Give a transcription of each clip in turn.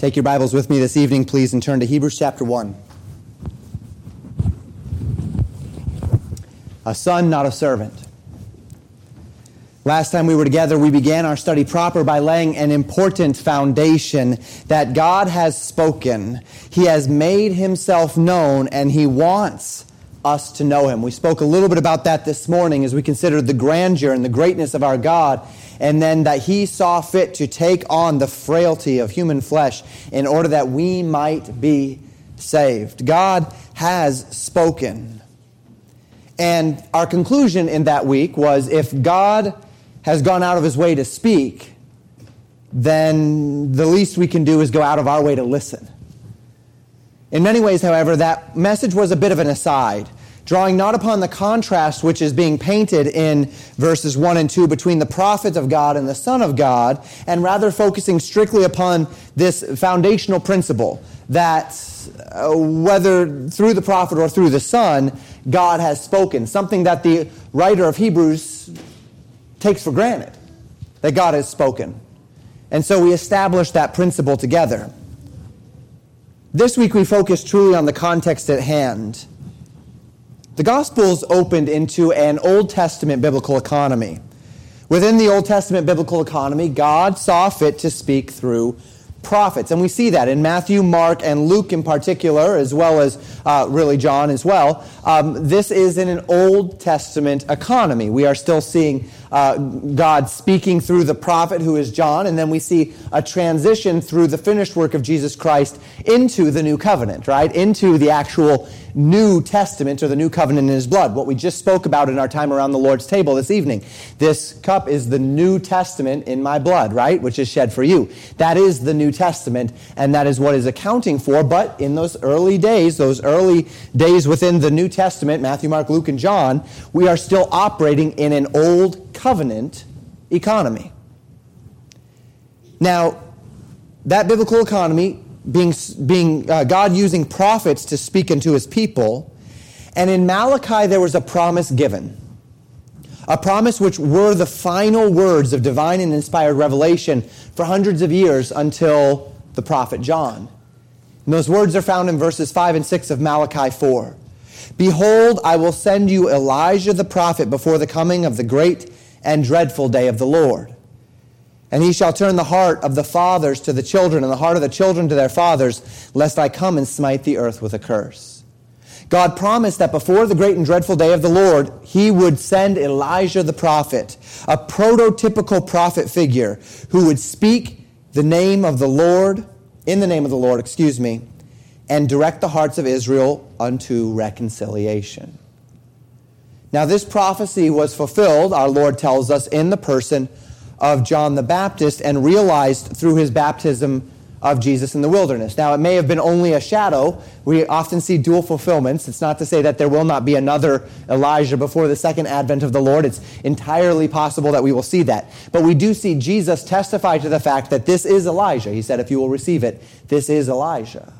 Take your Bibles with me this evening, please, and turn to Hebrews chapter 1. A son, not a servant. Last time we were together, we began our study proper by laying an important foundation that God has spoken. He has made himself known, and he wants us to know him. We spoke a little bit about that this morning as we considered the grandeur and the greatness of our God, and then that he saw fit to take on the frailty of human flesh in order that we might be saved. God has spoken. And our conclusion in that week was if God has gone out of his way to speak, then the least we can do is go out of our way to listen. In many ways, however, that message was a bit of an aside, drawing not upon the contrast which is being painted in verses 1 and 2 between the prophet of God and the Son of God, and rather focusing strictly upon this foundational principle that whether through the prophet or through the Son, God has spoken, something that the writer of Hebrews takes for granted, that God has spoken. And so we established that principle together. This week we focus truly on the context at hand. The Gospels opened into an Old Testament biblical economy. Within the Old Testament biblical economy, God saw fit to speak through prophets. And we see that in Matthew, Mark, and Luke in particular, as well as really John as well. This is in an Old Testament economy. We are still seeing God speaking through the prophet who is John, and then we see a transition through the finished work of Jesus Christ into the new covenant, right? Into the actual New Testament or the new covenant in his blood. What we just spoke about in our time around the Lord's table this evening. This cup is the New Testament in my blood, right? Which is shed for you. That is the New Testament, and that is what is accounting for. But in those early days within the New Testament, Matthew, Mark, Luke, and John, we are still operating in an old covenant economy. Now, that biblical economy being God using prophets to speak unto his people, and in Malachi there was a promise given. A promise which were the final words of divine and inspired revelation for hundreds of years until the prophet John. And those words are found in verses 5 and 6 of Malachi 4. Behold, I will send you Elijah the prophet before the coming of the great and dreadful day of the Lord. And he shall turn the heart of the fathers to the children, and the heart of the children to their fathers, lest I come and smite the earth with a curse. God promised that before the great and dreadful day of the Lord, he would send Elijah the prophet, a prototypical prophet figure, who would speak the name of the Lord, in the name of the Lord, and direct the hearts of Israel unto reconciliation. Now this prophecy was fulfilled, our Lord tells us, in the person of John the Baptist, and realized through his baptism of Jesus in the wilderness. Now, it may have been only a shadow. We often see dual fulfillments. It's not to say that there will not be another Elijah before the second advent of the Lord. It's entirely possible that we will see that. But we do see Jesus testify to the fact that this is Elijah. He said, if you will receive it, this is Elijah.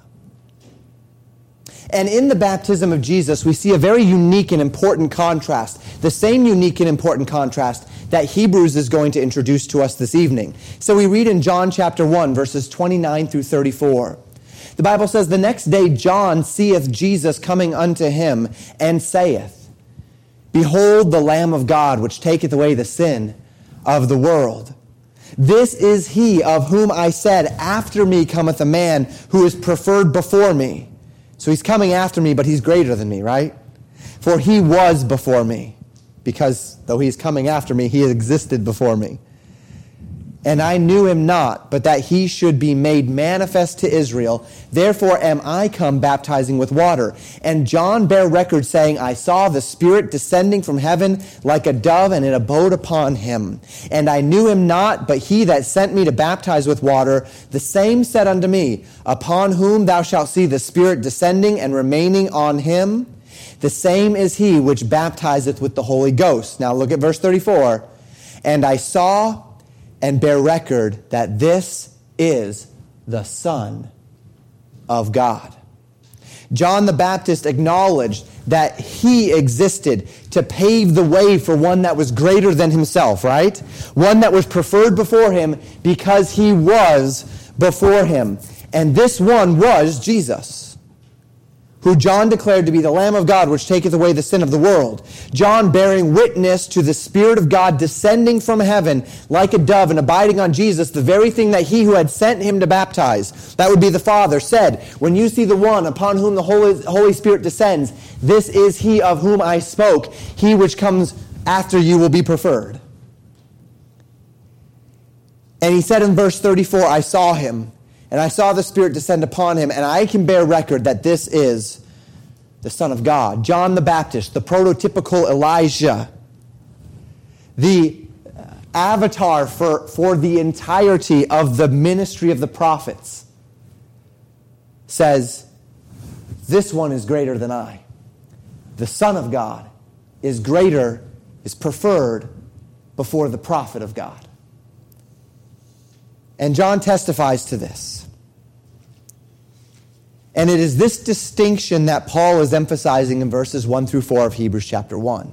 And in the baptism of Jesus, we see a very unique and important contrast, the same unique and important contrast that Hebrews is going to introduce to us this evening. So we read in John chapter 1, verses 29 through 34. The Bible says, the next day John seeth Jesus coming unto him, and saith, Behold the Lamb of God, which taketh away the sin of the world. This is he of whom I said, After me cometh a man who is preferred before me. So he's coming after me, but he's greater than me, right? For he was before me, because though he's coming after me, he existed before me. And I knew him not, but that he should be made manifest to Israel. Therefore am I come baptizing with water. And John bare record, saying, I saw the Spirit descending from heaven like a dove, and it abode upon him. And I knew him not, but he that sent me to baptize with water, the same said unto me, Upon whom thou shalt see the Spirit descending and remaining on him, the same is he which baptizeth with the Holy Ghost. Now look at verse 34. And I saw and bear record that this is the Son of God. John the Baptist acknowledged that he existed to pave the way for one that was greater than himself, right? One that was preferred before him because he was before him. And this one was Jesus, who John declared to be the Lamb of God, which taketh away the sin of the world. John bearing witness to the Spirit of God descending from heaven like a dove and abiding on Jesus, the very thing that he who had sent him to baptize, that would be the Father, said, when you see the one upon whom the Holy Spirit descends, this is he of whom I spoke. He which comes after you will be preferred. And he said in verse 34, I saw him, and I saw the Spirit descend upon him, and I can bear record that this is the Son of God. John the Baptist, the prototypical Elijah, the avatar for the entirety of the ministry of the prophets, says, this one is greater than I. The Son of God is greater, is preferred before the prophet of God. And John testifies to this. And it is this distinction that Paul is emphasizing in verses 1 through 4 of Hebrews chapter 1.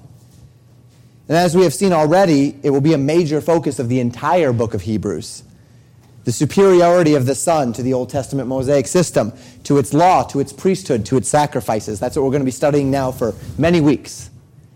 And as we have seen already, it will be a major focus of the entire book of Hebrews. The superiority of the Son to the Old Testament Mosaic system, to its law, to its priesthood, to its sacrifices. That's what we're going to be studying now for many weeks.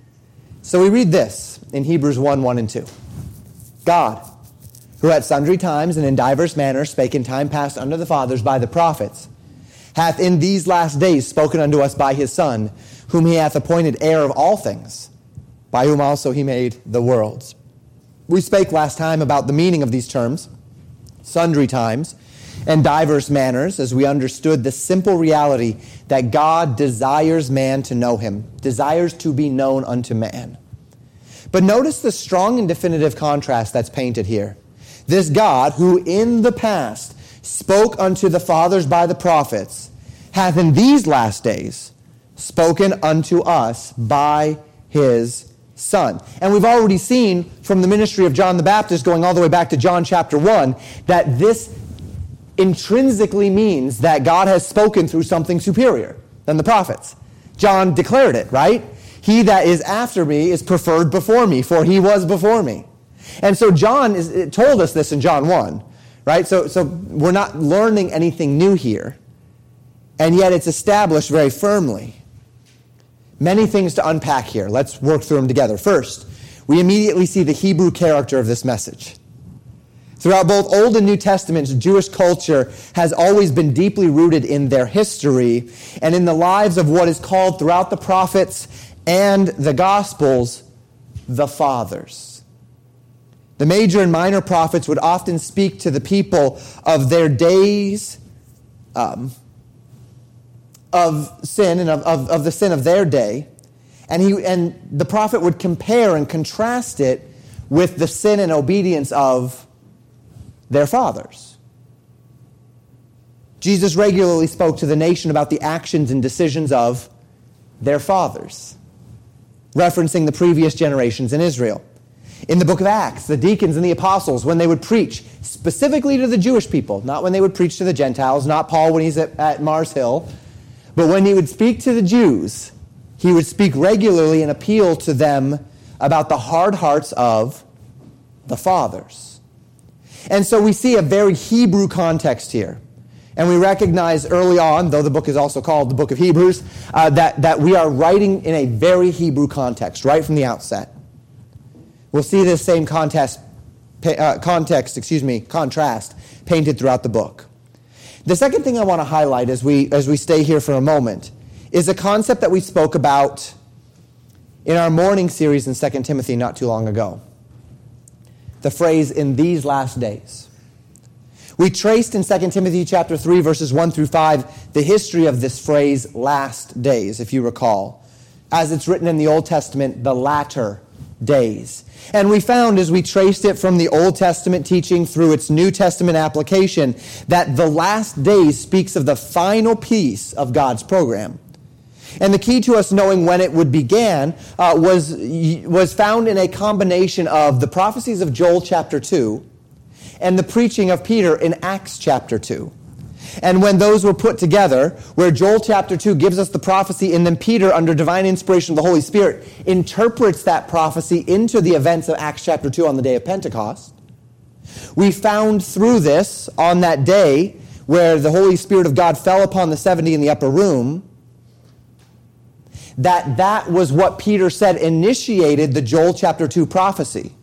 So we read this in Hebrews 1, 1 and 2. God, who at sundry times and in divers manners spake in time past unto the fathers by the prophets, hath in these last days spoken unto us by his Son, whom he hath appointed heir of all things, by whom also he made the worlds. We spake last time about the meaning of these terms, sundry times and divers manners, as we understood the simple reality that God desires man to know him, desires to be known unto man. But notice the strong and definitive contrast that's painted here. This God, who in the past spoke unto the fathers by the prophets, hath in these last days spoken unto us by his Son. And we've already seen from the ministry of John the Baptist, going all the way back to John chapter 1, that this intrinsically means that God has spoken through something superior than the prophets. John declared it, right? He that is after me is preferred before me, for he was before me. And so John told us this in John 1. Right? So we're not learning anything new here. And yet it's established very firmly. Many things to unpack here. Let's work through them together. First, we immediately see the Hebrew character of this message. Throughout both Old and New Testaments, Jewish culture has always been deeply rooted in their history and in the lives of what is called throughout the prophets and the Gospels, the fathers. The major and minor prophets would often speak to the people of their days of sin and of the sin of their day. And the prophet would compare and contrast it with the sin and obedience of their fathers. Jesus regularly spoke to the nation about the actions and decisions of their fathers, referencing the previous generations in Israel. In the book of Acts, the deacons and the apostles, when they would preach specifically to the Jewish people, not when they would preach to the Gentiles, not Paul when he's at Mars Hill, but when he would speak to the Jews, he would speak regularly and appeal to them about the hard hearts of the fathers. And so we see a very Hebrew context here. And we recognize early on, though the book is also called the book of Hebrews, that we are writing in a very Hebrew context, right from the outset. We'll see this same contrast painted throughout the book. The second thing I want to highlight as we stay here for a moment is a concept that we spoke about in our morning series in 2 Timothy not too long ago. The phrase, in these last days. We traced in 2 Timothy chapter 3, verses 1 through 5, the history of this phrase, last days, if you recall. As it's written in the Old Testament, the latter days. And we found, as we traced it from the Old Testament teaching through its New Testament application, that the last days speaks of the final piece of God's program. And the key to us knowing when it would begin was found in a combination of the prophecies of Joel chapter 2 and the preaching of Peter in Acts chapter 2. And when those were put together, where Joel chapter 2 gives us the prophecy, and then Peter, under divine inspiration of the Holy Spirit, interprets that prophecy into the events of Acts chapter 2 on the day of Pentecost, we found through this, on that day, where the Holy Spirit of God fell upon the 70 in the upper room, that was what Peter said initiated the Joel chapter 2 prophecy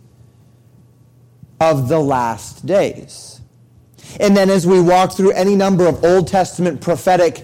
of the last days. And then as we walk through any number of Old Testament prophetic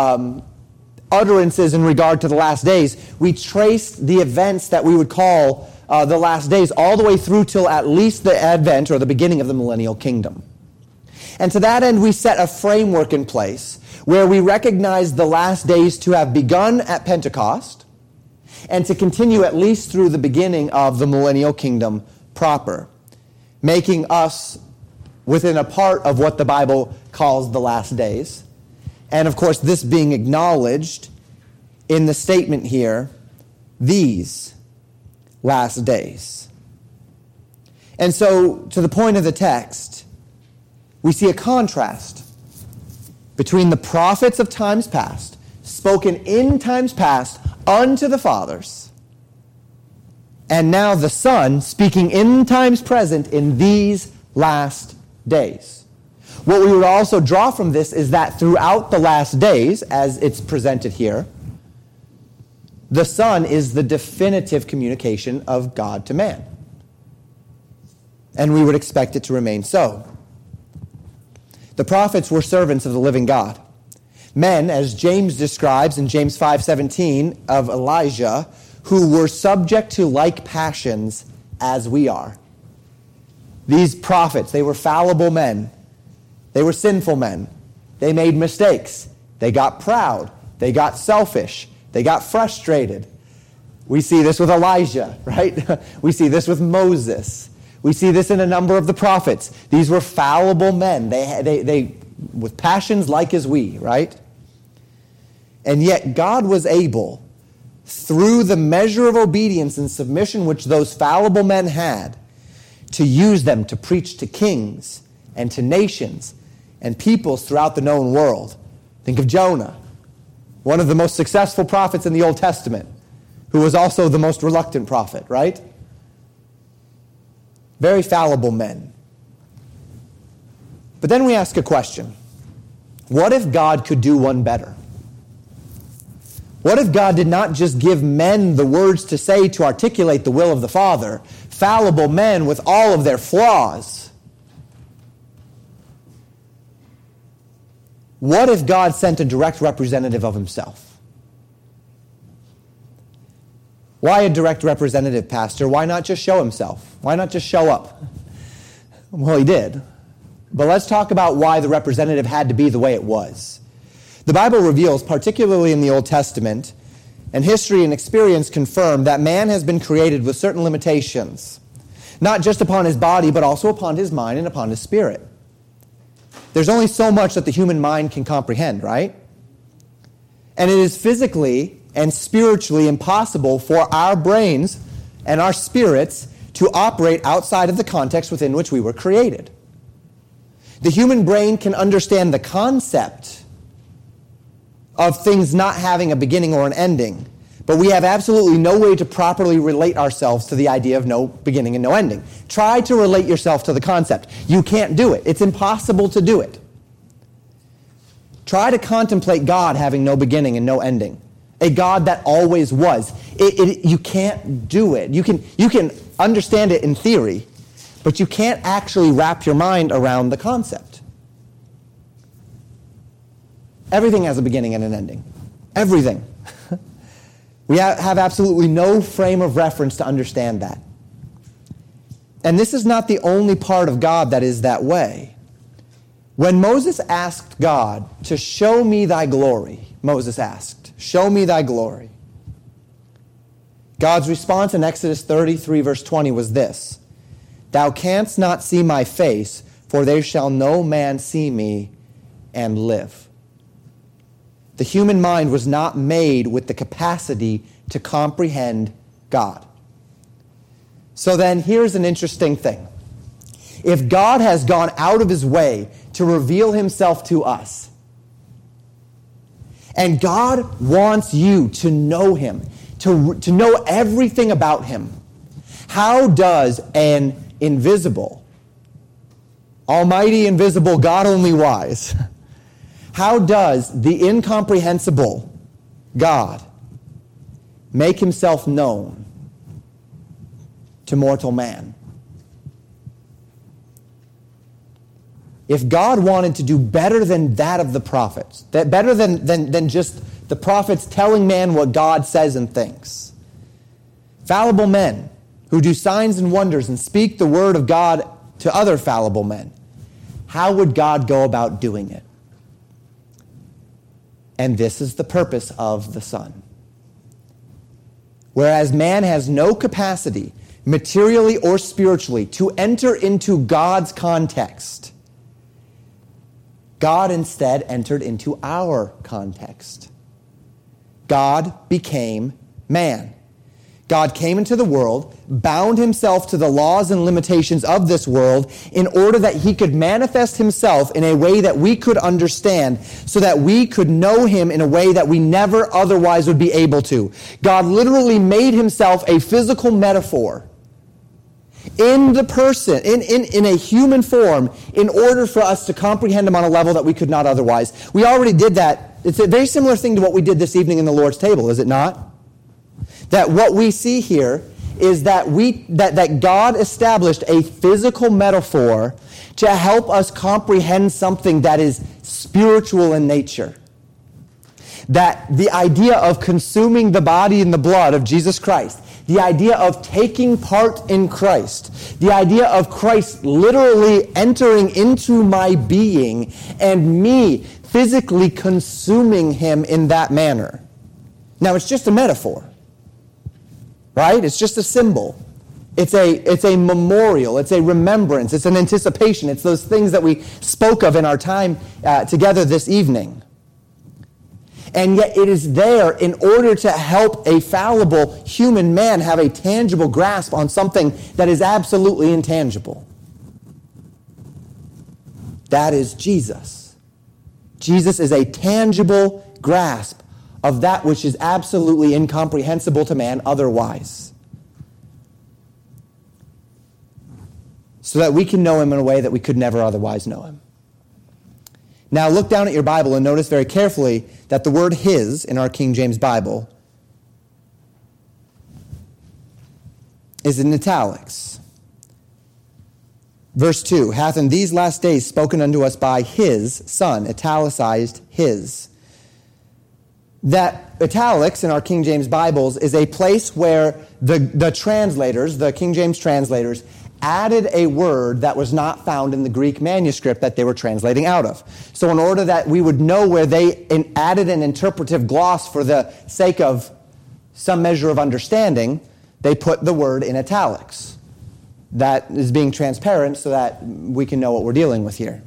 utterances in regard to the last days, we trace the events that we would call the last days all the way through till at least the advent or the beginning of the millennial kingdom. And to that end, we set a framework in place where we recognize the last days to have begun at Pentecost and to continue at least through the beginning of the millennial kingdom proper, making us within a part of what the Bible calls the last days. And of course, this being acknowledged in the statement here, these last days. And so, to the point of the text, we see a contrast between the prophets of times past, spoken in times past unto the fathers, and now the Son speaking in times present in these last days. What we would also draw from this is that throughout the last days, as it's presented here, the Son is the definitive communication of God to man. And we would expect it to remain so. The prophets were servants of the living God. Men, as James describes in James 5:17 of Elijah, who were subject to like passions as we are. These prophets, they were fallible men. They were sinful men. They made mistakes. They got proud. They got selfish. They got frustrated. We see this with Elijah, right? We see this with Moses. We see this in a number of the prophets. These were fallible men. They with passions like as we, right? And yet God was able, through the measure of obedience and submission which those fallible men had, to use them to preach to kings and to nations and peoples throughout the known world. Think of Jonah, one of the most successful prophets in the Old Testament, who was also the most reluctant prophet, right? Very fallible men. But then we ask a question. What if God could do one better? What if God did not just give men the words to say to articulate the will of the Father, fallible men with all of their flaws? What if God sent a direct representative of himself? Why a direct representative, Pastor? Why not just show himself? Why not just show up? Well, he did. But let's talk about why the representative had to be the way it was. The Bible reveals, particularly in the Old Testament, and history and experience confirm that man has been created with certain limitations, not just upon his body, but also upon his mind and upon his spirit. There's only so much that the human mind can comprehend, right? And it is physically and spiritually impossible for our brains and our spirits to operate outside of the context within which we were created. The human brain can understand the concept of things not having a beginning or an ending, but we have absolutely no way to properly relate ourselves to the idea of no beginning and no ending. Try to relate yourself to the concept. You can't do it. It's impossible to do it. Try to contemplate God having no beginning and no ending. A God that always was. You can't do it. You can understand it in theory, but you can't actually wrap your mind around the concept. Everything has a beginning and an ending. Everything. We have absolutely no frame of reference to understand that. And this is not the only part of God that is that way. When Moses asked God to show me thy glory, Moses asked, show me thy glory. God's response in Exodus 33 verse 20 was this: thou canst not see my face, for there shall no man see me and live. The human mind was not made with the capacity to comprehend God. So then, here's an interesting thing. If God has gone out of his way to reveal himself to us, and God wants you to know him, to know everything about him, how does an invisible, almighty, invisible, God only wise, How does the incomprehensible God make himself known to mortal man? If God wanted to do better than that of the prophets, that better than just the prophets telling man what God says and thinks, fallible men who do signs and wonders and speak the word of God to other fallible men, how would God go about doing it? And this is the purpose of the Son. Whereas man has no capacity, materially or spiritually, to enter into God's context, God instead entered into our context. God became man. God came into the world, bound himself to the laws and limitations of this world in order that he could manifest himself in a way that we could understand, so that we could know him in a way that we never otherwise would be able to. God literally made himself a physical metaphor in the person, in a human form, in order for us to comprehend him on a level that we could not otherwise. We already did that. It's a very similar thing to what we did this evening in the Lord's table, is it not? That what we see here is that that God established a physical metaphor to help us comprehend something that is spiritual in nature. That the idea of consuming the body and the blood of Jesus Christ, the idea of taking part in Christ, the idea of Christ literally entering into my being and me physically consuming him in that manner. Now, it's just a metaphor. Right? It's just a symbol. It's a memorial. It's a remembrance. It's an anticipation. It's those things that we spoke of in our time together this evening. And yet it is there in order to help a fallible human man have a tangible grasp on something that is absolutely intangible. That is Jesus. Jesus is a tangible grasp of that which is absolutely incomprehensible to man otherwise. So that we can know him in a way that we could never otherwise know him. Now look down at your Bible and notice very carefully that the word his in our King James Bible is in italics. Verse 2, hath in these last days spoken unto us by his Son, italicized his. That italics in our King James Bibles is a place where the translators, the King James translators, added a word that was not found in the Greek manuscript that they were translating out of. So in order that we would know where they added an interpretive gloss for the sake of some measure of understanding, they put the word in italics. That is being transparent so that we can know what we're dealing with here.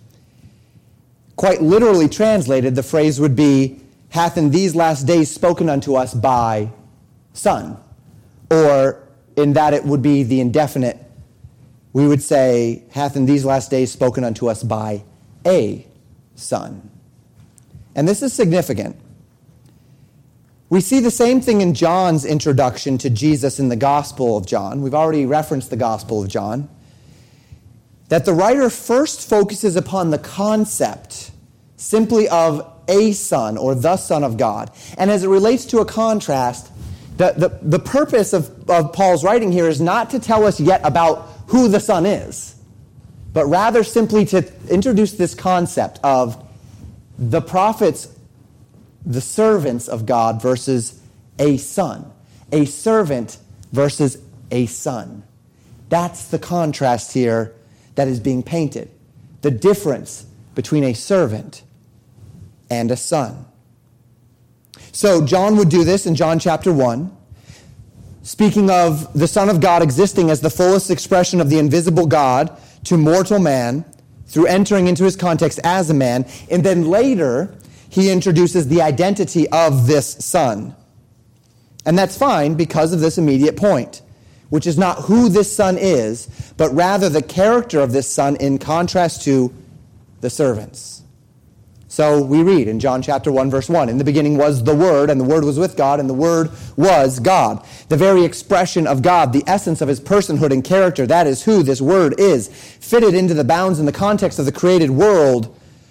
Quite literally translated, the phrase would be, hath in these last days spoken unto us by Son. Or in that it would be the indefinite, we would say, hath in these last days spoken unto us by a Son. And this is significant. We see the same thing in John's introduction to Jesus in the Gospel of John. We've already referenced the Gospel of John. That the writer first focuses upon the concept simply of a Son, or the Son of God. And as it relates to a contrast, the purpose of Paul's writing here is not to tell us yet about who the Son is, but rather simply to introduce this concept of the prophets, the servants of God versus a son. A servant versus a son. That's the contrast here that is being painted. The difference between a servant and a son. So John would do this in John chapter 1, speaking of the Son of God existing as the fullest expression of the invisible God to mortal man through entering into his context as a man. And then later, he introduces the identity of this Son. And that's fine because of this immediate point, which is not who this Son is, but rather the character of this Son in contrast to the servants. So we read in John chapter 1, verse 1, in the beginning was the Word, and the Word was with God, and the Word was God. The very expression of God, the essence of his personhood and character, that is who this Word is, fitted into the bounds and the context of the created world,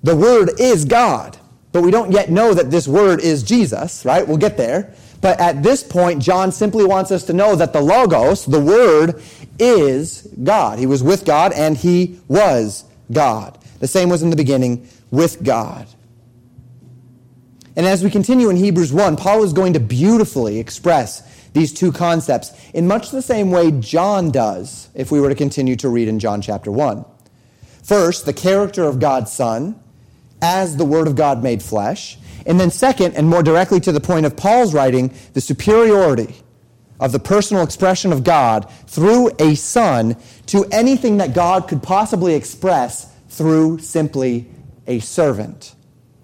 The Word is God, but we don't yet know that this Word is Jesus, right? We'll get there. But at this point, John simply wants us to know that the Logos, the Word, is God. He was with God, and he was God. The same was in the beginning with God. And as we continue in Hebrews 1, Paul is going to beautifully express these two concepts in much the same way John does if we were to continue to read in John chapter 1. First, the character of God's Son as the Word of God made flesh. And then second, and more directly to the point of Paul's writing, the superiority of the personal expression of God through a Son to anything that God could possibly express through simply a servant.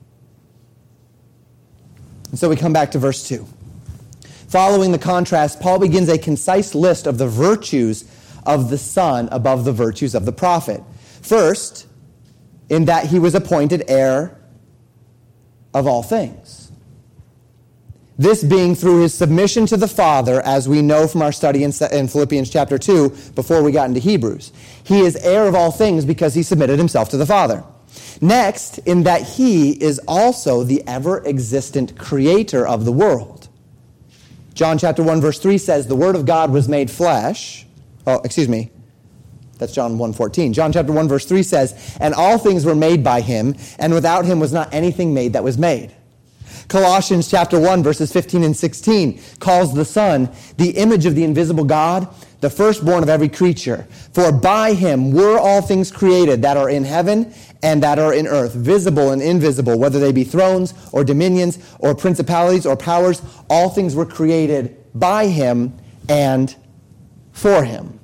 And so we come back to verse 2. Following the contrast, Paul begins a concise list of the virtues of the Son above the virtues of the prophet. First, in that he was appointed heir of all things. This being through his submission to the Father, as we know from our study in Philippians chapter 2, before we got into Hebrews. He is heir of all things because he submitted himself to the Father. Next, in that he is also the ever-existent creator of the world. John chapter 1 verse 3 says, the Word of God was made flesh. That's John 1:14. John chapter 1 verse 3 says, and all things were made by him, and without him was not anything made that was made. Colossians chapter 1 verses 15 and 16 calls the Son the image of the invisible God, the firstborn of every creature. For by him were all things created that are in heaven and that are in earth, visible and invisible, whether they be thrones or dominions or principalities or powers. All things were created by him and for him.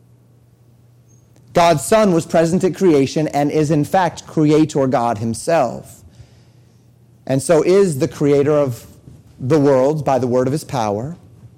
God's Son was present at creation and is in fact Creator God himself. And so is the creator of the worlds by the word of his power,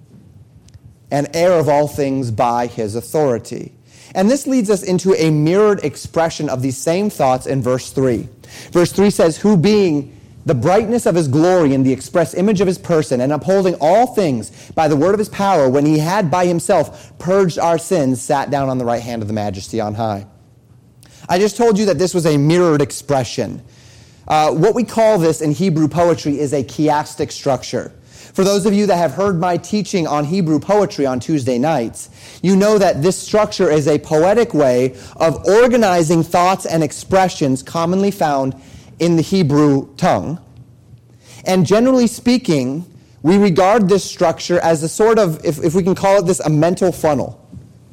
and heir of all things by his authority. And this leads us into a mirrored expression of these same thoughts in verse 3. Verse 3 says, who being the brightness of his glory and the express image of his person, and upholding all things by the word of his power, when he had by himself purged our sins, sat down on the right hand of the majesty on high. I just told you that this was a mirrored expression. What we call this in Hebrew poetry is a chiastic structure. For those of you that have heard my teaching on Hebrew poetry on Tuesday nights, you know that this structure is a poetic way of organizing thoughts and expressions commonly found in the Hebrew tongue. And generally speaking, we regard this structure as a sort of, if we can call it this, a mental funnel,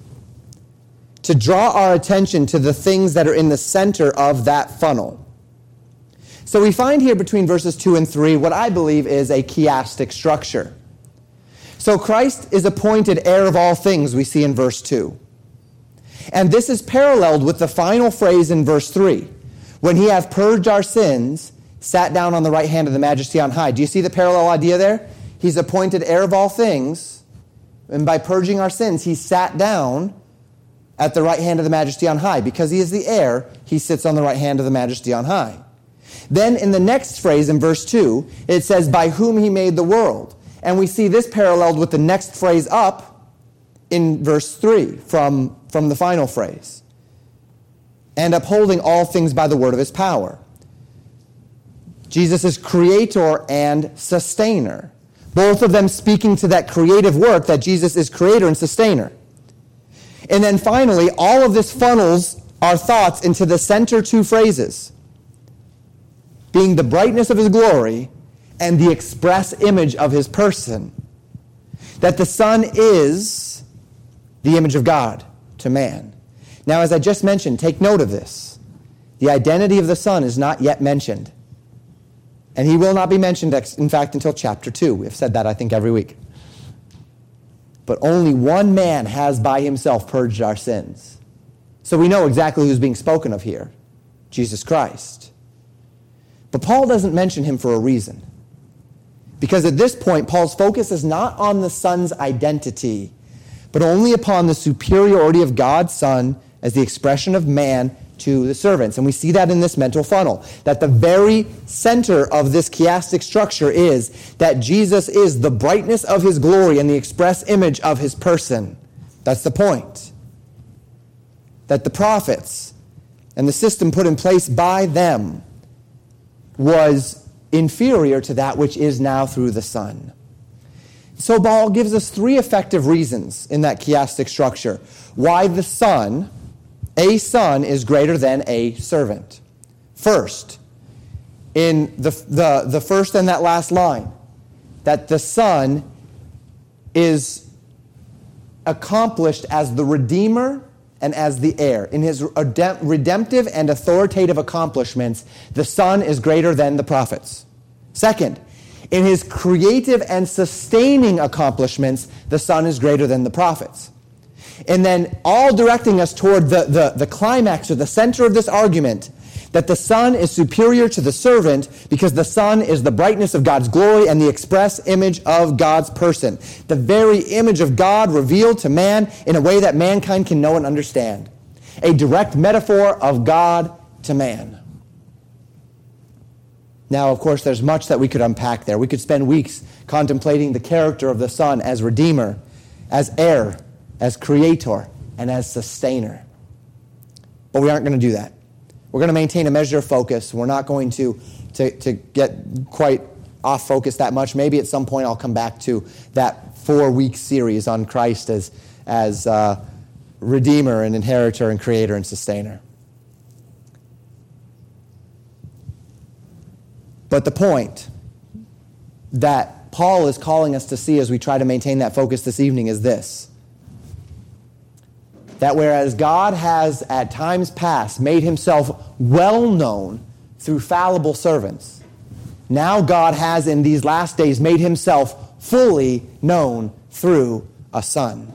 to draw our attention to the things that are in the center of that funnel. So we find here between verses 2 and 3 what I believe is a chiastic structure. So Christ is appointed heir of all things, we see in verse 2. And this is paralleled with the final phrase in verse 3. When he hath purged our sins, sat down on the right hand of the majesty on high. Do you see the parallel idea there? He's appointed heir of all things, and by purging our sins, he sat down at the right hand of the majesty on high. Because he is the heir, he sits on the right hand of the majesty on high. Then in the next phrase in verse 2, it says, by whom he made the world. And we see this paralleled with the next phrase up in verse 3 from the final phrase. And upholding all things by the word of his power. Jesus is creator and sustainer. Both of them speaking to that creative work that Jesus is creator and sustainer. And then finally, all of this funnels our thoughts into the center two phrases, being the brightness of his glory and the express image of his person. That the Son is the image of God to man. Now, as I just mentioned, take note of this. The identity of the Son is not yet mentioned. And he will not be mentioned, in fact, until chapter 2. We have said that, I think, every week. But only one man has by himself purged our sins. So we know exactly who's being spoken of here. Jesus Christ. But Paul doesn't mention him for a reason. Because at this point, Paul's focus is not on the Son's identity, but only upon the superiority of God's Son as the expression of man to the servants. And we see that in this mental funnel, that the very center of this chiastic structure is that Jesus is the brightness of his glory and the express image of his person. That's the point. That the prophets and the system put in place by them was inferior to that which is now through the Son. So Paul gives us three effective reasons in that chiastic structure why the Son, a son, is greater than a servant. First, in the first and that last line, that the Son is accomplished as the Redeemer and as the heir. In his redemptive and authoritative accomplishments, the Son is greater than the prophets. Second, in his creative and sustaining accomplishments, the Son is greater than the prophets. And then all directing us toward the climax or the center of this argument, that the Son is superior to the servant because the Son is the brightness of God's glory and the express image of God's person. The very image of God revealed to man in a way that mankind can know and understand. A direct metaphor of God to man. Now, of course, there's much that we could unpack there. We could spend weeks contemplating the character of the Son as Redeemer, as heir, as creator, and as sustainer. But we aren't going to do that. We're going to maintain a measure of focus. We're not going to get quite off focus that much. Maybe at some point I'll come back to that 4-week series on Christ as Redeemer and Inheritor and Creator and Sustainer. But the point that Paul is calling us to see as we try to maintain that focus this evening is this: that whereas God has at times past made himself well known through fallible servants, now God has in these last days made himself fully known through a Son.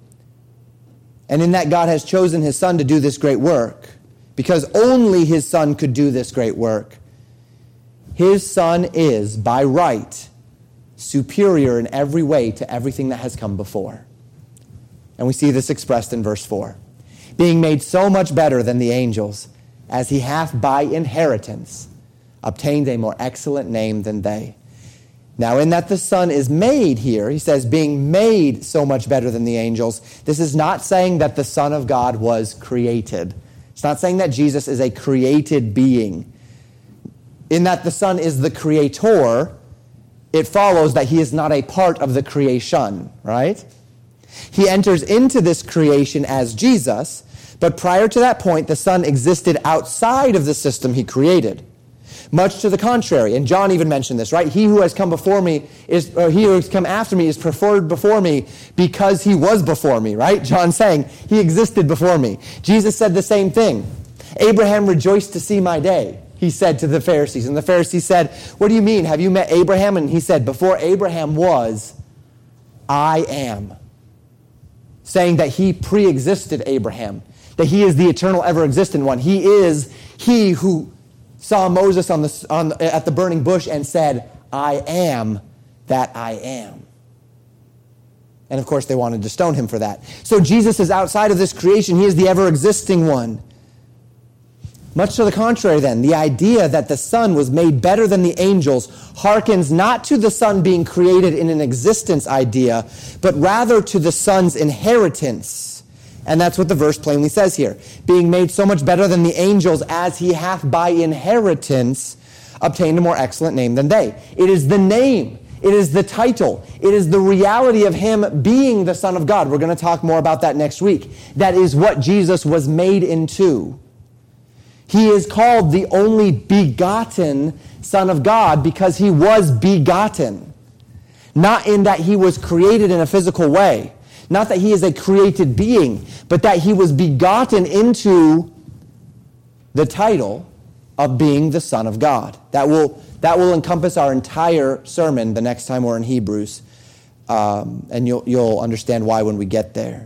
And in that God has chosen his Son to do this great work, because only his Son could do this great work. His Son is, by right, superior in every way to everything that has come before. And we see this expressed in verse 4. Being made so much better than the angels, as he hath by inheritance obtained a more excellent name than they. Now, in that the Son is made here, he says, being made so much better than the angels, this is not saying that the Son of God was created. It's not saying that Jesus is a created being. In that the Son is the creator, it follows that he is not a part of the creation, right? He enters into this creation as Jesus, but prior to that point, the Son existed outside of the system he created. Much to the contrary, and John even mentioned this, right? He who has come before me he who has come after me is preferred before me because he was before me, right? John saying he existed before me. Jesus said the same thing. Abraham rejoiced to see my day, he said to the Pharisees. And the Pharisees said, what do you mean? Have you met Abraham? And he said, before Abraham was, I am. Saying that he pre-existed Abraham, that he is the eternal, ever-existent one. He is he who saw Moses at the burning bush and said, I am that I am. And of course they wanted to stone him for that. So Jesus is outside of this creation. He is the ever-existing one. Much to the contrary then, the idea that the Son was made better than the angels hearkens not to the Son being created in an existence idea, but rather to the Son's inheritance. And that's what the verse plainly says here. Being made so much better than the angels as he hath by inheritance obtained a more excellent name than they. It is the name. It is the title. It is the reality of him being the Son of God. We're going to talk more about that next week. That is what Jesus was made into. He is called the only begotten Son of God because he was begotten. Not in that he was created in a physical way. Not that he is a created being, but that he was begotten into the title of being the Son of God. That will encompass our entire sermon the next time we're in Hebrews. And you'll understand why when we get there.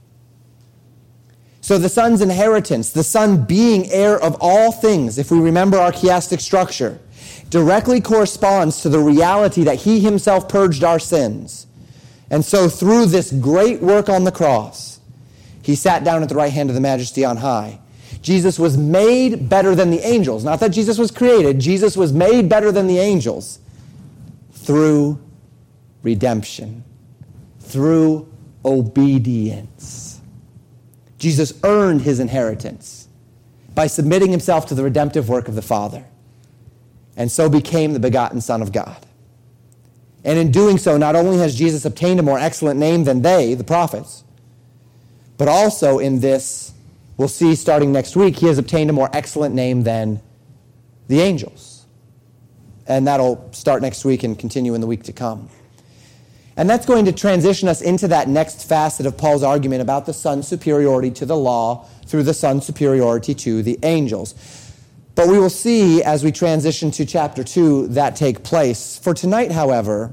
So the Son's inheritance, the Son being heir of all things, if we remember our chiastic structure, directly corresponds to the reality that he himself purged our sins. And so through this great work on the cross, he sat down at the right hand of the Majesty on high. Jesus was made better than the angels. Not that Jesus was created. Jesus was made better than the angels through redemption, through obedience. Jesus earned his inheritance by submitting himself to the redemptive work of the Father. and so became the begotten Son of God. And in doing so, not only has Jesus obtained a more excellent name than they, the prophets, but also in this, we'll see starting next week, he has obtained a more excellent name than the angels. And that'll start next week and continue in the week to come. And that's going to transition us into that next facet of Paul's argument about the Son's superiority to the law through the Son's superiority to the angels. But we will see as we transition to chapter 2 that take place. For tonight, however,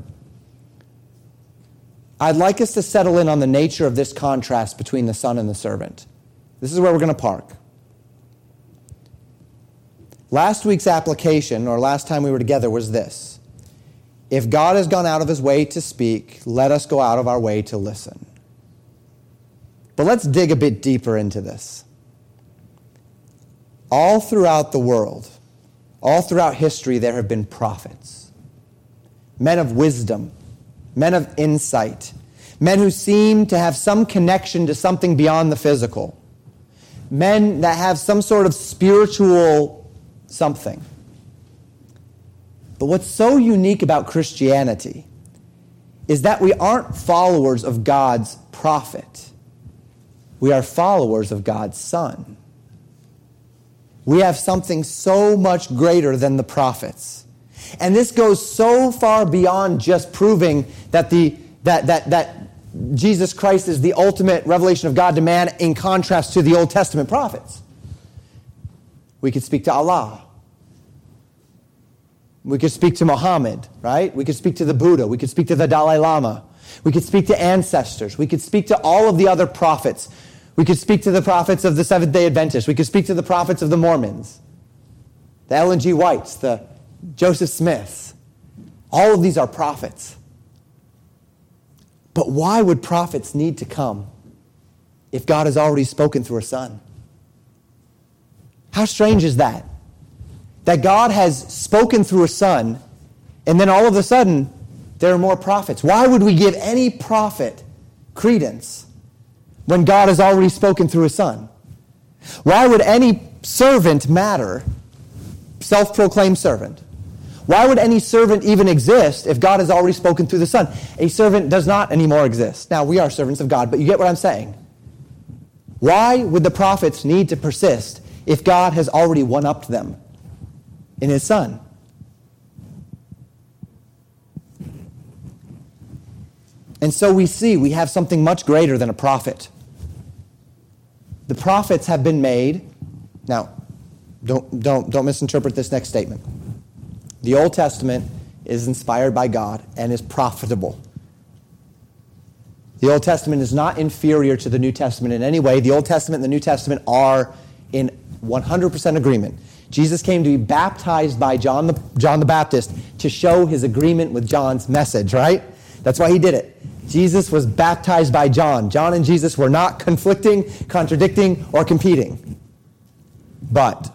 I'd like us to settle in on the nature of this contrast between the son and the servant. This is where we're going to park. Last week's application, or last time we were together, was this. If God has gone out of his way to speak, let us go out of our way to listen. But let's dig a bit deeper into this. All throughout the world, all throughout history, there have been prophets, men of wisdom, men of insight, men who seem to have some connection to something beyond the physical, men that have some sort of spiritual something. But what's so unique about Christianity is that we aren't followers of God's prophet. We are followers of God's Son. We have something so much greater than the prophets. And this goes so far beyond just proving that that Jesus Christ is the ultimate revelation of God to man in contrast to the Old Testament prophets. We could speak to Allah. We could speak to Muhammad, right? We could speak to the Buddha. We could speak to the Dalai Lama. We could speak to ancestors. We could speak to all of the other prophets. We could speak to the prophets of the Seventh-day Adventists. We could speak to the prophets of the Mormons, the Ellen G. Whites, the Joseph Smiths. All of these are prophets. But why would prophets need to come if God has already spoken through a son? How strange is that? That God has spoken through a son, and then all of a sudden, there are more prophets. Why would we give any prophet credence when God has already spoken through a son? Why would any servant matter, self-proclaimed servant? Why would any servant even exist if God has already spoken through the Son? A servant does not anymore exist. Now, we are servants of God, but you get what I'm saying. Why would the prophets need to persist if God has already one-upped them in his Son? And so we have something much greater than a prophet. The prophets have been made. Now, don't misinterpret this next statement. The Old Testament is inspired by God and is profitable. The Old Testament is not inferior to the New Testament in any way. The Old Testament and the New Testament are in 100% agreement. Jesus came to be baptized by John the Baptist to show his agreement with John's message, right? That's why he did it. Jesus was baptized by John. John and Jesus were not conflicting, contradicting, or competing. But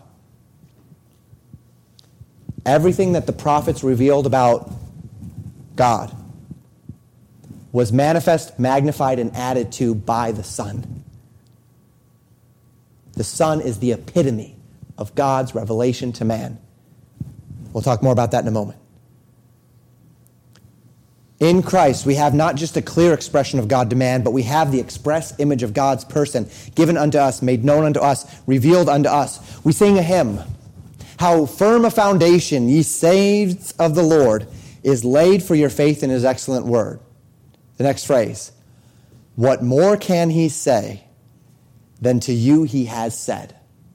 everything that the prophets revealed about God was manifest, magnified, and added to by the Son. The Son is the epitome of God's revelation to man. We'll talk more about that in a moment. In Christ, we have not just a clear expression of God to man, but we have the express image of God's person, given unto us, made known unto us, revealed unto us. We sing a hymn. How firm a foundation, ye saints of the Lord, is laid for your faith in his excellent word. The next phrase. What more can he say than to you he has said?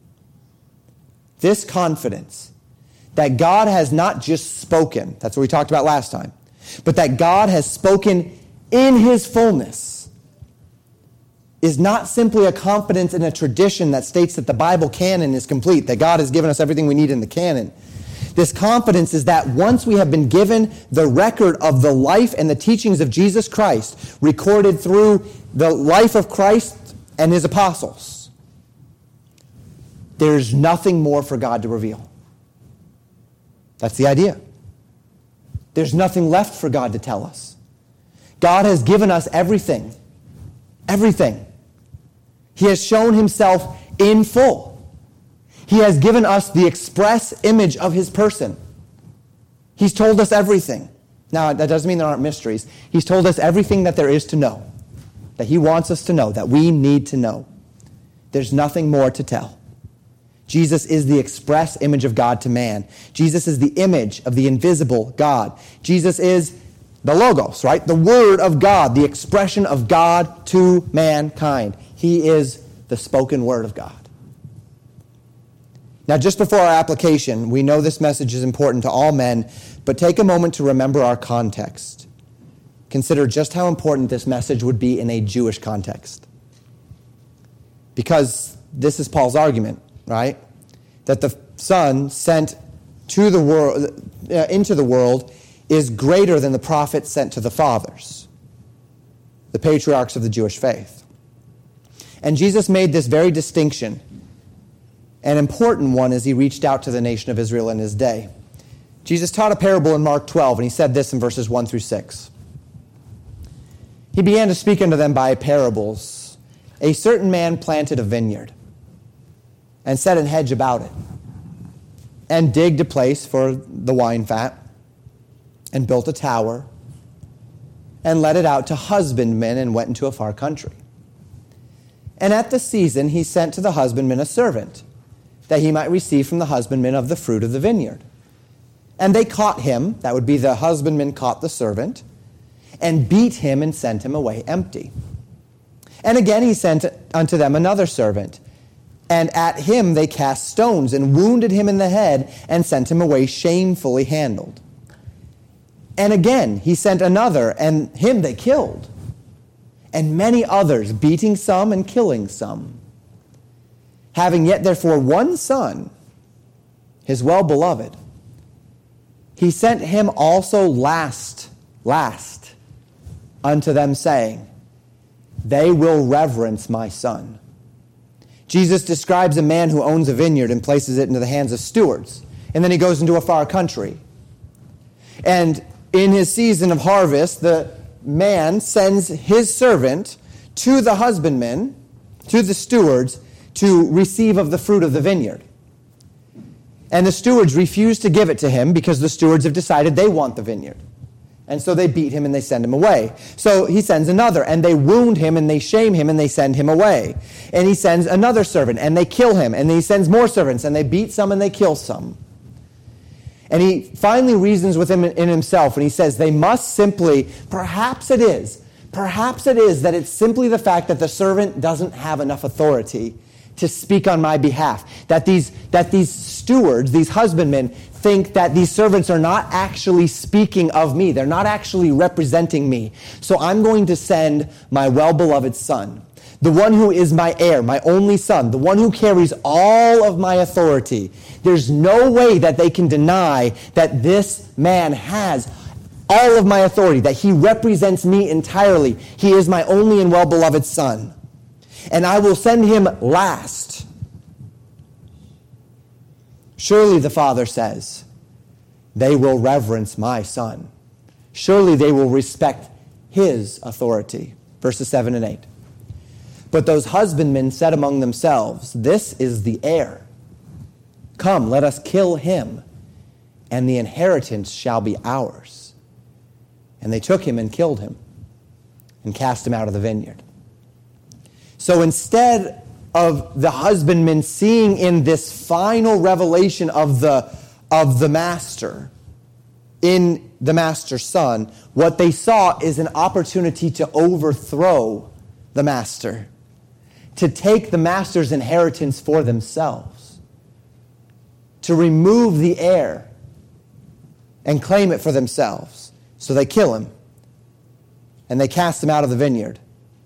This confidence that God has not just spoken, that's what we talked about last time, but that God has spoken in his fullness is not simply a confidence in a tradition that states that the Bible canon is complete, that God has given us everything we need in the canon. This confidence is that once we have been given the record of the life and the teachings of Jesus Christ, recorded through the life of Christ and his apostles, there's nothing more for God to reveal. That's the idea. There's nothing left for God to tell us. God has given us everything. Everything. He has shown himself in full. He has given us the express image of his person. He's told us everything. Now, that doesn't mean there aren't mysteries. He's told us everything that there is to know, that he wants us to know, that we need to know. There's nothing more to tell. Jesus is the express image of God to man. Jesus is the image of the invisible God. Jesus is the Logos, right? The Word of God, the expression of God to mankind. He is the spoken Word of God. Now, just before our application, we know this message is important to all men, but take a moment to remember our context. Consider just how important this message would be in a Jewish context. Because this is Paul's argument, right? That the Son sent to the world, into the world is greater than the prophet sent to the fathers, the patriarchs of the Jewish faith. And Jesus made this very distinction, an important one, as he reached out to the nation of Israel in his day. Jesus taught a parable in Mark 12, and he said this in verses 1 through 6. He began to speak unto them by parables. A certain man planted a vineyard, and set an hedge about it, and digged a place for the wine fat, and built a tower, and let it out to husbandmen, and went into a far country. And at the season he sent to the husbandman a servant, that he might receive from the husbandman of the fruit of the vineyard. And they caught him, that would be the husbandman caught the servant, and beat him and sent him away empty. And again he sent unto them another servant, and at him they cast stones, and wounded him in the head, and sent him away shamefully handled. And again he sent another, and him they killed. And many others, beating some and killing some. Having yet therefore one son, his well-beloved, he sent him also last unto them, saying, they will reverence my son. Jesus describes a man who owns a vineyard and places it into the hands of stewards. And then he goes into a far country. And in his season of harvest, the man sends his servant to the husbandman, to the stewards, to receive of the fruit of the vineyard. And the stewards refuse to give it to him because the stewards have decided they want the vineyard. And so they beat him and they send him away. So he sends another, and they wound him and they shame him and they send him away. And he sends another servant, and they kill him. And he sends more servants, and they beat some and they kill some. And he finally reasons with him in himself, and he says they must simply, perhaps it is that it's simply the fact that the servant doesn't have enough authority to speak on my behalf. That these stewards, these husbandmen, think that these servants are not actually speaking of me. They're not actually representing me. So I'm going to send my well-beloved son, the one who is my heir, my only son, the one who carries all of my authority. There's no way that they can deny that this man has all of my authority, that he represents me entirely. He is my only and well-beloved son. And I will send him last. Surely, the father says, they will reverence my son. Surely they will respect his authority. Verses 7 and 8. But those husbandmen said among themselves, this is the heir. Come, let us kill him, and the inheritance shall be ours. And they took him and killed him, and cast him out of the vineyard. So instead of the husbandmen seeing in this final revelation of the master, in the master's son, what they saw is an opportunity to overthrow the master, to take the master's inheritance for themselves, to remove the heir and claim it for themselves. So they kill him, and they cast him out of the vineyard,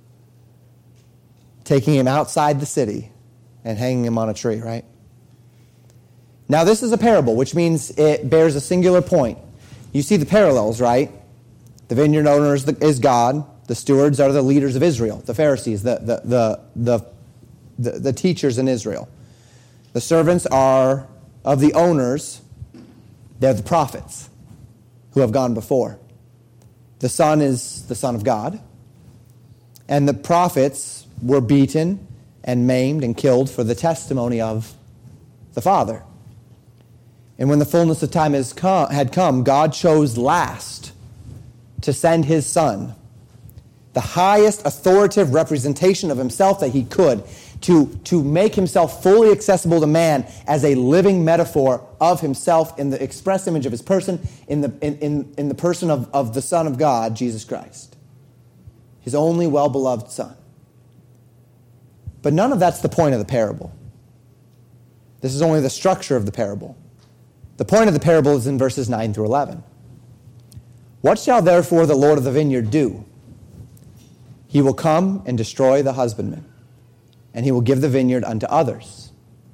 taking him outside the city and hanging him on a tree, right? Now, this is a parable, which means it bears a singular point. You see the parallels, right? The vineyard owner is God. The stewards are the leaders of Israel, the Pharisees, the teachers in Israel. The servants are of the owners. They're the prophets who have gone before. The Son is the Son of God. And the prophets were beaten and maimed and killed for the testimony of the Father. And when the fullness of time had come, God chose last to send his Son, the highest authoritative representation of himself that he could, to make himself fully accessible to man as a living metaphor of himself in the express image of his person, in the person of the Son of God, Jesus Christ, his only well-beloved Son. But none of that's the point of the parable. This is only the structure of the parable. The point of the parable is in verses 9 through 11. What shall therefore the Lord of the vineyard do? He will come and destroy the husbandman, and he will give the vineyard unto others.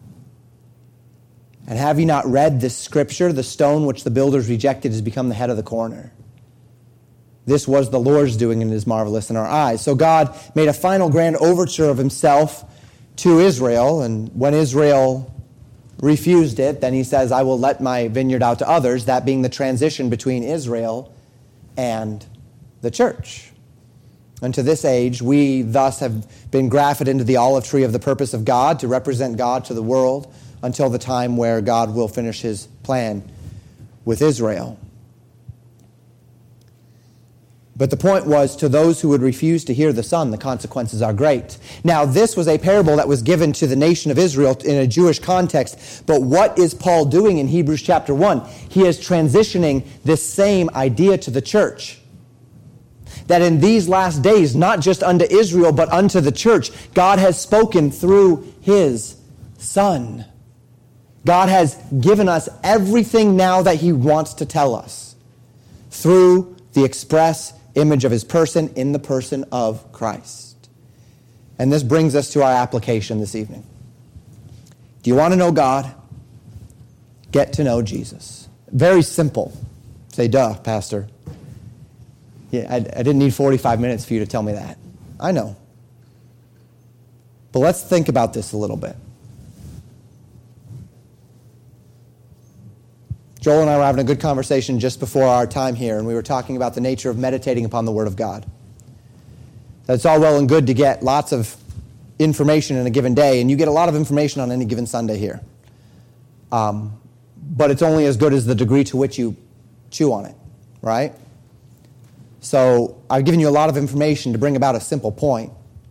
And have you not read this scripture? The stone which the builders rejected has become the head of the corner. This was the Lord's doing, and it is marvelous in our eyes. So God made a final grand overture of himself to Israel, and when Israel refused it, then he says, I will let my vineyard out to others, that being the transition between Israel and the church. And to this age, we thus have been grafted into the olive tree of the purpose of God to represent God to the world until the time where God will finish his plan with Israel. But the point was, to those who would refuse to hear the Son, the consequences are great. Now, this was a parable that was given to the nation of Israel in a Jewish context. But what is Paul doing in Hebrews chapter 1? He is transitioning this same idea to the church. That in these last days, not just unto Israel, but unto the church, God has spoken through his Son. God has given us everything now that he wants to tell us through the express image of his person in the person of Christ. And this brings us to our application this evening. Do you want to know God? Get to know Jesus. Very simple. Say, duh, Pastor. Yeah, I didn't need 45 minutes for you to tell me that. I know. But let's think about this a little bit. Joel and I were having a good conversation just before our time here, and we were talking about the nature of meditating upon the Word of God. That's all well and good to get lots of information in a given day, and you get a lot of information on any given Sunday here. But it's only as good as the degree to which you chew on it, right? So I've given you a lot of information to bring about a simple point.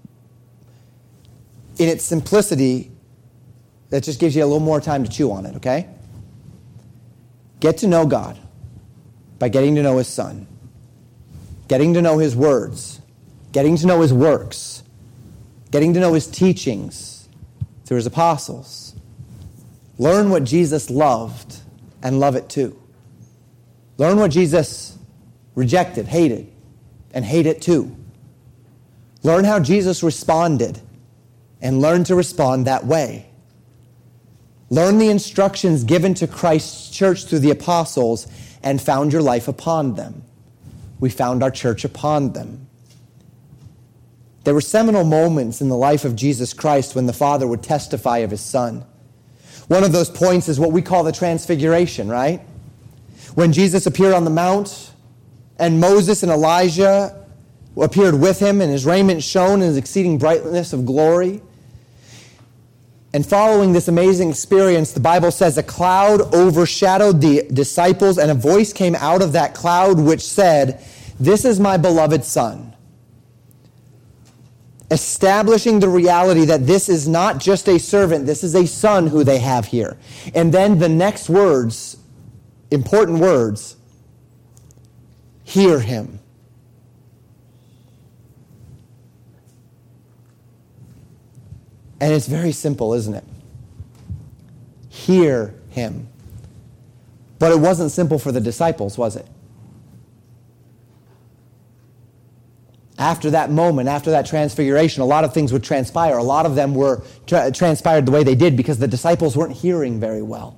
In its simplicity, that just gives you a little more time to chew on it, okay? Get to know God by getting to know his Son, getting to know his words, getting to know his works, getting to know his teachings through his apostles. Learn what Jesus loved and love it too. Learn what Jesus rejected, hated, and hate it too. Learn how Jesus responded and learn to respond that way. Learn the instructions given to Christ's church through the apostles and found your life upon them. We found our church upon them. There were seminal moments in the life of Jesus Christ when the Father would testify of his Son. One of those points is what we call the Transfiguration, right? When Jesus appeared on the Mount and Moses and Elijah appeared with him and his raiment shone in his exceeding brightness of glory. And following this amazing experience, the Bible says a cloud overshadowed the disciples, and a voice came out of that cloud which said, "This is my beloved Son." Establishing the reality that this is not just a servant, this is a son who they have here. And then the next words, important words, hear him. And it's very simple, isn't it? Hear him. But it wasn't simple for the disciples, was it? After that moment, after that transfiguration, a lot of things would transpire. A lot of them were transpired the way they did because the disciples weren't hearing very well.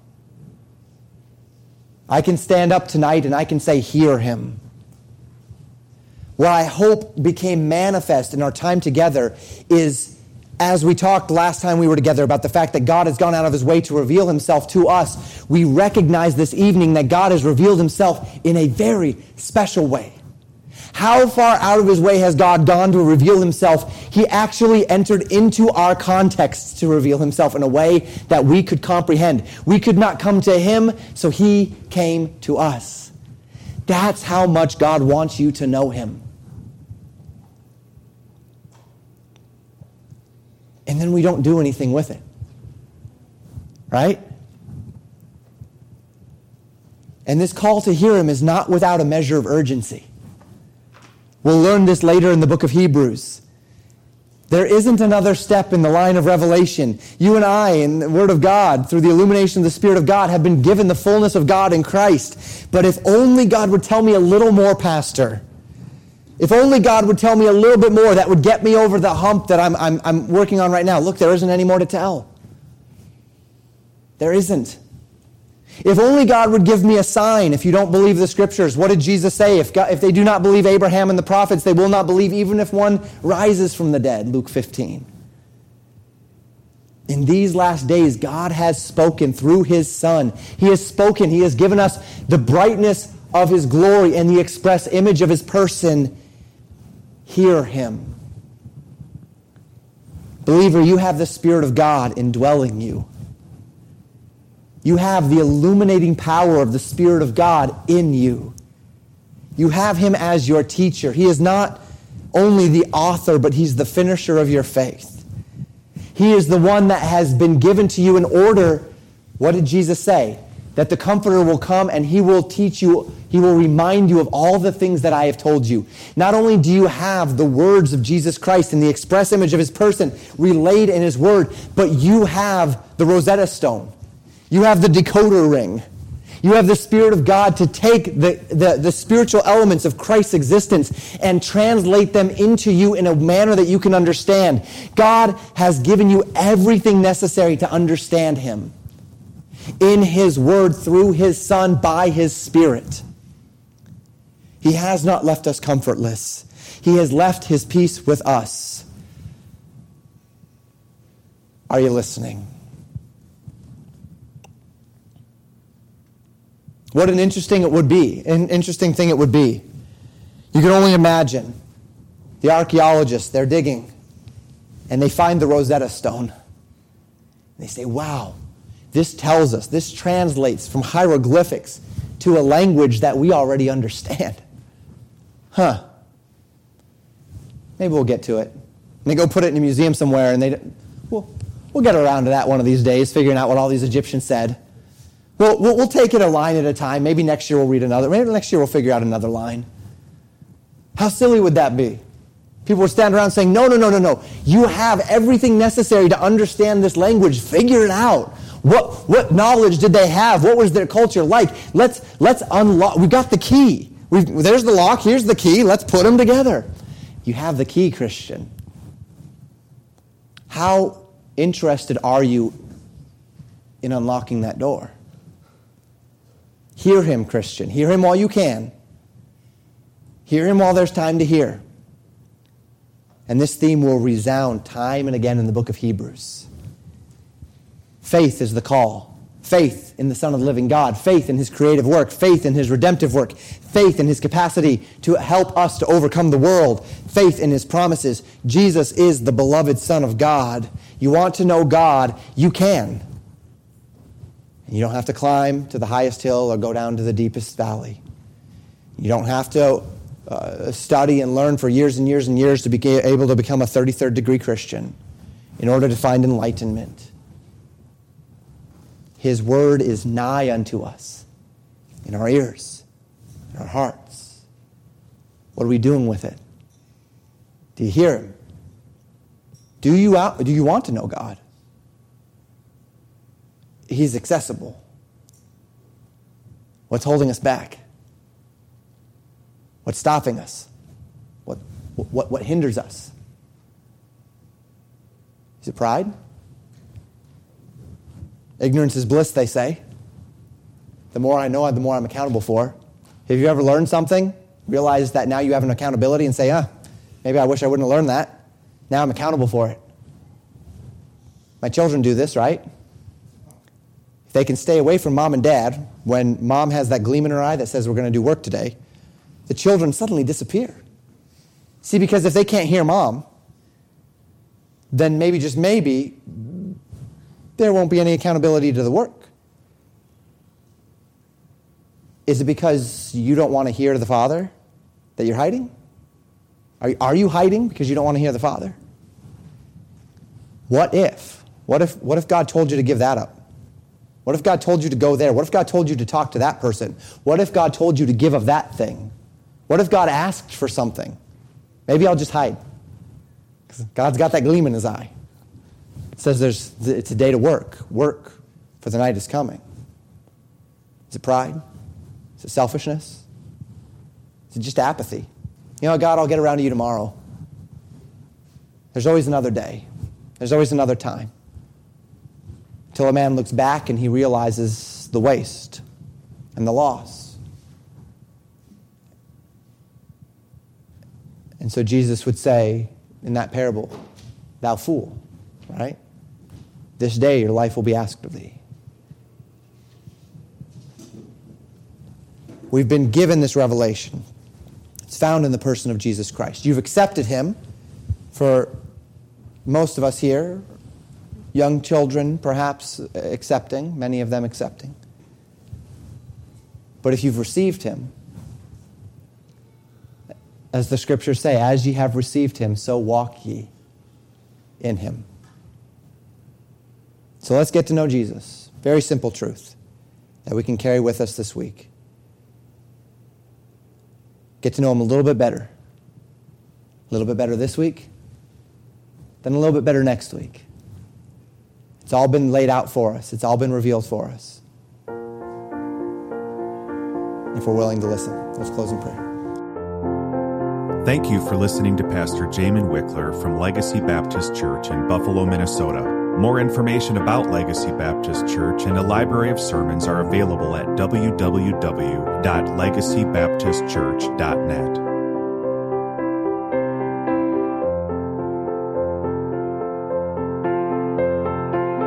I can stand up tonight and I can say, hear him. What I hope became manifest in our time together is, as we talked last time we were together about the fact that God has gone out of his way to reveal himself to us, we recognize this evening that God has revealed himself in a very special way. How far out of his way has God gone to reveal himself? He actually entered into our context to reveal himself in a way that we could comprehend. We could not come to him, so he came to us. That's how much God wants you to know him. And then we don't do anything with it. Right? And this call to hear him is not without a measure of urgency. We'll learn this later in the book of Hebrews. There isn't another step in the line of revelation. You and I, in the Word of God, through the illumination of the Spirit of God, have been given the fullness of God in Christ. But if only God would tell me a little more, Pastor. If only God would tell me a little bit more, that would get me over the hump that I'm working on right now. Look, there isn't any more to tell. There isn't. If only God would give me a sign if you don't believe the Scriptures. What did Jesus say? If they do not believe Abraham and the prophets, they will not believe even if one rises from the dead. Luke 15. In these last days, God has spoken through his Son. He has spoken. He has given us the brightness of his glory and the express image of his person. Hear him. Believer, you have the Spirit of God indwelling you. You have the illuminating power of the Spirit of God in you. You have him as your teacher. He is not only the author, but he's the finisher of your faith. He is the one that has been given to you in order, what did Jesus say? That the Comforter will come and he will teach you, he will remind you of all the things that I have told you. Not only do you have the words of Jesus Christ and the express image of his person relayed in his word, but you have the Rosetta Stone. You have the decoder ring. You have the Spirit of God to take the spiritual elements of Christ's existence and translate them into you in a manner that you can understand. God has given you everything necessary to understand him in his word, through his Son, by his Spirit. He has not left us comfortless. He has left his peace with us. Are you listening? What an interesting thing it would be. You can only imagine the archaeologists, they're digging, and they find the Rosetta Stone. They say, wow, this tells us, this translates from hieroglyphics to a language that we already understand. Maybe we'll get to it. And they go put it in a museum somewhere, and we'll get around to that one of these days, figuring out what all these Egyptians said. We'll take it a line at a time. Maybe next year we'll read another. Maybe next year we'll figure out another line. How silly would that be? People would stand around saying, no. You have everything necessary to understand this language. Figure it out. What knowledge did they have? What was their culture like? Let's unlock. We got the key. There's the lock. Here's the key. Let's put them together. You have the key, Christian. How interested are you in unlocking that door? Hear him, Christian. Hear him while you can. Hear him while there's time to hear. And this theme will resound time and again in the book of Hebrews. Faith is the call. Faith in the Son of the living God. Faith in his creative work. Faith in his redemptive work. Faith in his capacity to help us to overcome the world. Faith in his promises. Jesus is the beloved Son of God. You want to know God, you can. You don't have to climb to the highest hill or go down to the deepest valley. You don't have to study and learn for years and years and years to be able to become a 33rd degree Christian in order to find enlightenment. His word is nigh unto us, in our ears, in our hearts. What are we doing with it? Do you hear him? Do you want to know God? He's accessible. What's holding us back? What's stopping us? What hinders us? Is it pride? Ignorance is bliss, they say. The more I know, the more I'm accountable for. Have you ever learned something, realized that now you have an accountability and say, maybe I wish I wouldn't have learned that. Now I'm accountable for it. My children do this, right? They can stay away from mom and dad when mom has that gleam in her eye that says we're going to do work today. the children suddenly disappear. See, because if they can't hear mom, then maybe, just maybe, there won't be any accountability to the work. Is it because you don't want to hear the Father that you're hiding? Are you hiding because you don't want to hear the Father? What if God told you to give that up? What if God told you to go there? What if God told you to talk to that person? What if God told you to give of that thing? What if God asked for something? Maybe I'll just hide. Because God's got that gleam in his eye. It says it's a day to work. Work, for the night is coming. Is it pride? Is it selfishness? Is it just apathy? You know, God, I'll get around to you tomorrow. There's always another day. There's always another time. Till a man looks back and he realizes the waste and the loss. And so Jesus would say in that parable, thou fool, right? This day your life will be asked of thee. We've been given this revelation. It's found in the person of Jesus Christ. You've accepted him. For most of us here, young children perhaps accepting, many of them accepting. But if you've received him, as the scriptures say, as ye have received him, so walk ye in him. So let's get to know Jesus. Very simple truth that we can carry with us this week. Get to know him a little bit better. A little bit better this week, then a little bit better next week. It's all been laid out for us. It's all been revealed for us. If we're willing to listen, let's close in prayer. Thank you for listening to Pastor Jamin Wickler from Legacy Baptist Church in Buffalo, Minnesota. More information about Legacy Baptist Church and a library of sermons are available at www.legacybaptistchurch.net.